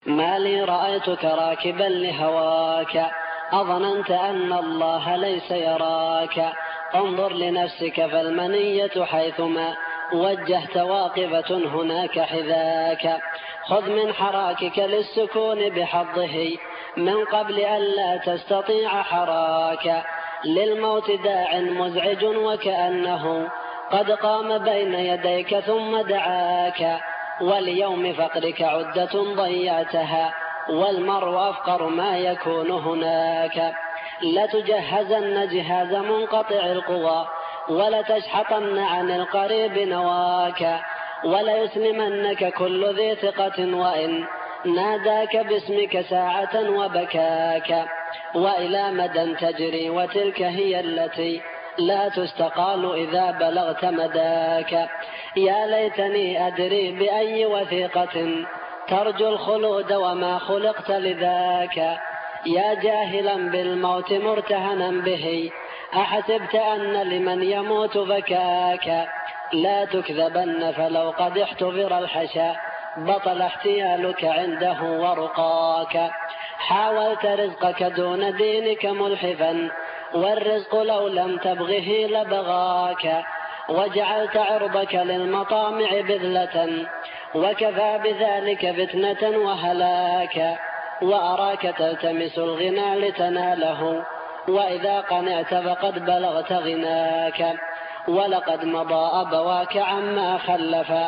ما لي رأيتك راكبا لهواك أظننت أن الله ليس يراك. انظر لنفسك فالمنية حيثما وجهت واقفة هناك حذاك. خذ من حراكك للسكون بحظه من قبل أن لا تستطيع حراك. للموت داع مزعج وكأنه قد قام بين يديك ثم دعاك. وليوم فقرك عدة ضيعتها والمرء أفقر ما يكون هناك. لتجهزن جهاز منقطع القوى ولتشحطن عن القريب نواك. وليسلمنك كل ذي ثقة وإن ناداك باسمك ساعة وبكاك. وإلى مدى تجري وتلك هي التي لا تستقال إذا بلغت مداك. يا ليتني أدري بأي وثيقة ترجو الخلود وما خلقت لذاك. يا جاهلا بالموت مرتهنا به أحسبت أن لمن يموت بكاك. لا تكذبن فلو قد احتضر الحشا بطل احتيالك عنده ورقاك. حاولت رزقك دون دينك ملحفا والرزق لو لم تبغه لبغاك. وجعلت عرضك للمطامع بذلة وكفى بذلك فتنة وهلاك. وأراك تلتمس الغنى لتناله وإذا قنعت فقد بلغت غناك. ولقد مضى أبواك عما خلفا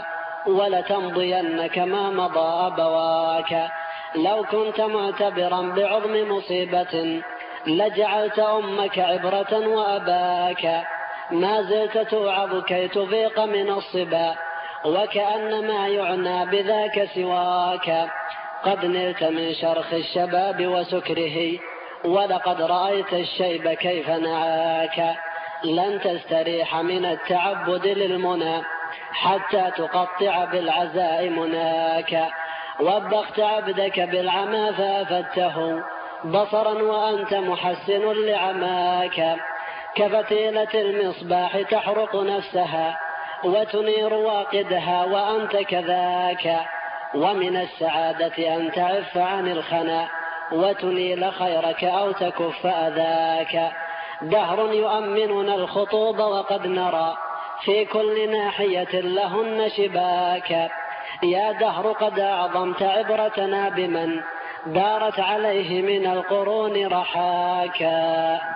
ولتمضين كما مضى أبواك. لو كنت معتبرا بعظم مصيبة لجعلت أمك عبرة وأباك. ما زلت توعظ كي تفيق من الصبا وكأن ما يعنى بذاك سواك. قد نلت من شرخ الشباب وسكره ولقد رأيت الشيب كيف نعاك. لن تستريح من التعبد للمنى حتى تقطع بالعزاء مناك. وبخت عبدك بالعمى فأفدته بصرا وأنت محسن لعماك. كفتيلة المصباح تحرق نفسها وتنير واقدها وأنت كذاك. ومن السعادة أن تعف عن الخنا وتنيل خيرك أو تكف أذاك. دهر يؤمننا الخطوب وقد نرى في كل ناحية لهن شباك. يا دهر قد أعظمت عبرتنا بمن دارت عليه من القرون رحاكا.